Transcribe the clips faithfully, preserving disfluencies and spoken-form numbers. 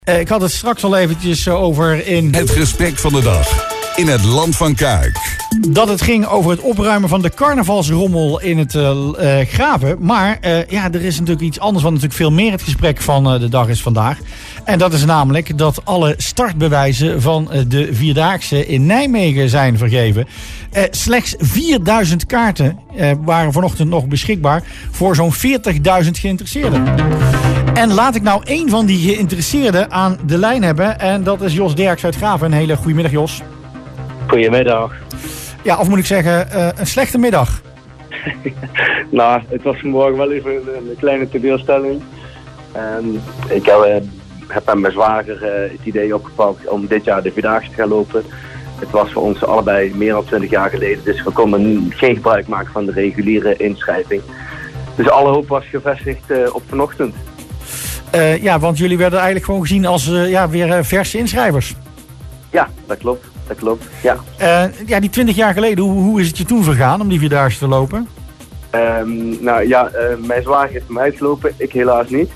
Uh, ik had het straks al eventjes over in... Het gesprek van de dag in het Land van Kuik. Dat het ging over het opruimen van de carnavalsrommel in het uh, uh, Graven. Maar uh, ja, er is natuurlijk iets anders wat natuurlijk veel meer het gesprek van uh, de dag is vandaag. En dat is namelijk dat alle startbewijzen van uh, de Vierdaagse in Nijmegen zijn vergeven. Uh, slechts vierduizend kaarten uh, waren vanochtend nog beschikbaar voor zo'n veertigduizend geïnteresseerden. En laat ik nou één van die geïnteresseerden aan de lijn hebben. En dat is Jos Derks uit Graven. Een hele goede middag, Jos. Goedemiddag. Ja, of moet ik zeggen, uh, een slechte middag? Nou, het was vanmorgen wel even een, een kleine teleurstelling. Um, ik heb, uh, heb met mijn zwager uh, het idee opgepakt om dit jaar de Vierdaagse te gaan lopen. Het was voor ons allebei meer dan twintig jaar geleden, dus we konden geen gebruik maken van de reguliere inschrijving. Dus alle hoop was gevestigd uh, op vanochtend. Uh, ja, want jullie werden eigenlijk gewoon gezien als uh, ja, weer uh, verse inschrijvers. Ja, dat klopt. Dat klopt, ja. Uh, ja, die twintig jaar geleden, hoe, hoe is het je toen vergaan om die Vierdaagse te lopen? Um, nou ja, uh, mijn zwager heeft hem uitgelopen, ik helaas niet.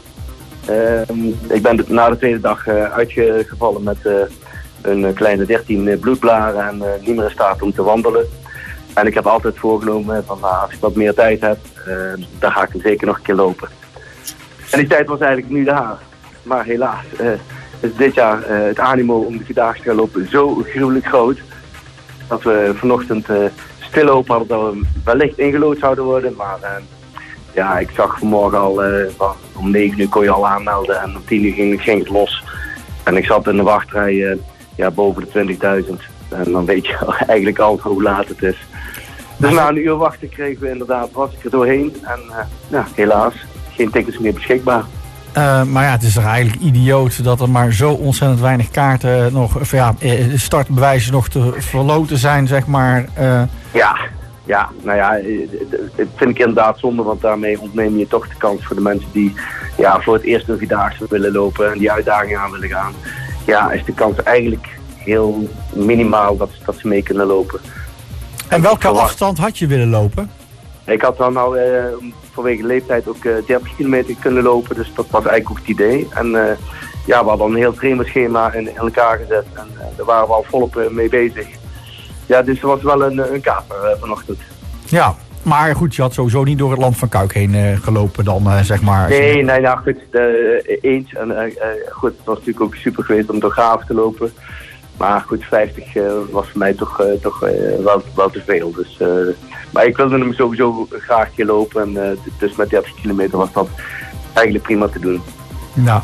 Um, ik ben de, na de tweede dag uh, uitgevallen met uh, een kleine dertien uh, bloedblaren en uh, niet meer in staat om te wandelen. En ik heb altijd voorgenomen van nou, als ik wat meer tijd heb, uh, dan ga ik hem zeker nog een keer lopen. En die tijd was eigenlijk nu daar. Maar helaas uh, is dit jaar uh, het animo om de Vierdaagse te gaan lopen zo gruwelijk groot. Dat we vanochtend uh, stil hoop hadden dat we wellicht ingelood zouden worden. Maar uh, ja, ik zag vanmorgen al, uh, om negen uur kon je al aanmelden en om tien uur ging, ging het los. En ik zat in de wachtrij uh, ja, boven de twintigduizend. En dan weet je eigenlijk al hoe laat het is. Dus na een uur wachten kregen we inderdaad, was ik er doorheen. En uh, ja, helaas, geen tickets meer beschikbaar. Uh, maar ja, het is toch eigenlijk idioot dat er maar zo ontzettend weinig kaarten nog, of ja, startbewijzen nog te verloten zijn, zeg maar. Uh... Ja, ja, nou ja, dat vind ik inderdaad zonde, want daarmee ontneem je toch de kans voor de mensen die ja, voor het eerst een Vierdaagse willen lopen en die uitdaging aan willen gaan. Ja, is de kans eigenlijk heel minimaal dat, dat ze mee kunnen lopen. En welke afstand had je willen lopen? Ik had dan al uh, vanwege de leeftijd ook uh, dertig kilometer kunnen lopen, dus dat was eigenlijk ook het idee. En uh, ja, we hadden een heel trainerschema in, in elkaar gezet en uh, daar waren we al volop uh, mee bezig. Ja, dus er was wel een, een kaper uh, vanochtend. Ja, maar goed, je had sowieso niet door het Land van Kuik heen uh, gelopen dan, uh, zeg maar. Nee, nee, nou goed, uh, eens. En uh, uh, goed, het was natuurlijk ook super geweest om door Graven te lopen. Maar goed, vijftig uh, was voor mij toch, uh, toch uh, wel, wel te veel. Dus, uh, maar ik wilde hem sowieso graag een keer lopen. En uh, dus met dertig kilometer was dat eigenlijk prima te doen. Nou.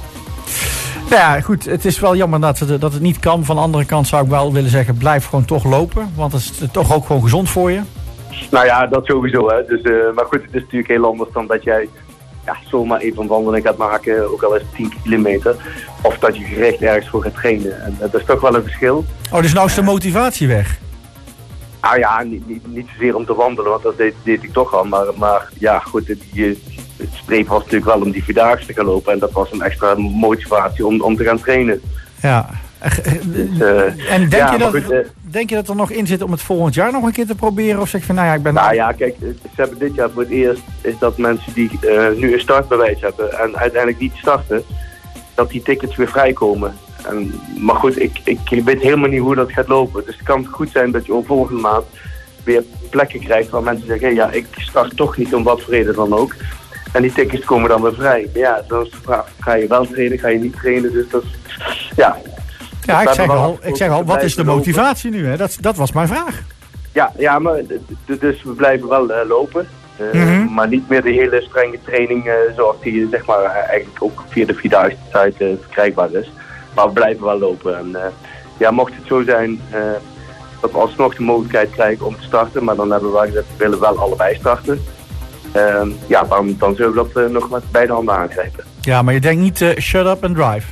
Nou ja, goed. Het is wel jammer dat het, dat het niet kan. Van de andere kant zou ik wel willen zeggen, blijf gewoon toch lopen. Want het is toch ook gewoon gezond voor je. Nou ja, dat sowieso. Hè. Dus, uh, maar goed, het is natuurlijk heel anders dan dat jij ja, zomaar even een wandeling gaat maken. Ook al is het tien kilometer. Of dat je gericht ergens voor gaat trainen. En dat is toch wel een verschil. Oh, dus nou is de motivatie weg? Nou ja, niet, niet, niet zozeer om te wandelen, want dat deed, deed ik toch al. Maar, maar ja, goed, het, je, het streep was natuurlijk wel om die Vierdaagse te gaan lopen. En dat was een extra motivatie om, om te gaan trainen. Ja. Dus, uh, en denk, ja, je dat, goed, uh, denk je dat er nog in zit om het volgend jaar nog een keer te proberen? Of zeg je van, nou ja, ik ben... Nou ja, kijk, ze hebben dit jaar voor het eerst is dat mensen die uh, nu een startbewijs hebben en uiteindelijk niet starten, dat die tickets weer vrijkomen. En, maar goed, ik, ik weet helemaal niet hoe dat gaat lopen. Dus het kan goed zijn dat je op volgende maand weer plekken krijgt waar mensen zeggen, hey, ja, ik start toch niet om wat voor reden dan ook. En die tickets komen dan weer vrij. Ja, dan is de vraag, ga je wel trainen, ga je niet trainen? Dus dat is, ja... Ja, ik zeg al, ik zeg al, wat is de motivatie nu? Hè? Dat, dat was mijn vraag. Ja, ja maar dus we blijven wel uh, lopen. Uh, mm-hmm. Maar niet meer de hele strenge training uh, zoals die zeg maar eigenlijk ook via de Vierdaagse site uh, verkrijgbaar is. Maar we blijven wel lopen. En, uh, ja, mocht het zo zijn uh, dat we alsnog de mogelijkheid krijgen om te starten, maar dan hebben we wel gezegd, we willen wel allebei starten. Uh, ja, dan, dan zullen we dat uh, nog met beide handen aangrijpen. Ja, maar je denkt niet uh, shut up and drive?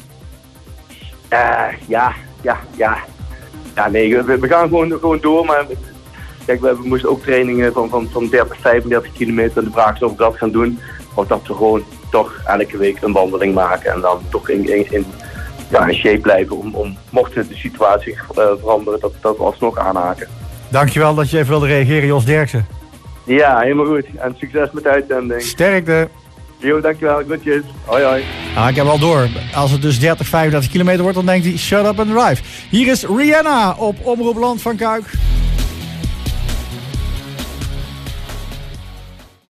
Uh, ja, ja, ja. Ja, nee, we, we gaan gewoon, gewoon door, maar kijk, we, we moesten ook trainingen van, van, van dertig, vijfendertig kilometer. De vraag is of we dat gaan doen, of dat we gewoon toch elke week een wandeling maken en dan toch in, in, in, ja, in shape blijven om, om mocht de situatie uh, veranderen, dat, dat we alsnog aanhaken. Dankjewel dat je even wilde reageren, Jos Derksen. Ja, helemaal goed. En succes met de uitzending. Sterkte. Jo, dankjewel. Goedjes. Hoi, hoi. Ah, ik heb wel door. Als het dus dertig, vijfendertig kilometer wordt, dan denkt hij shut up and drive. Hier is Rihanna op Omroep Land van Kuik.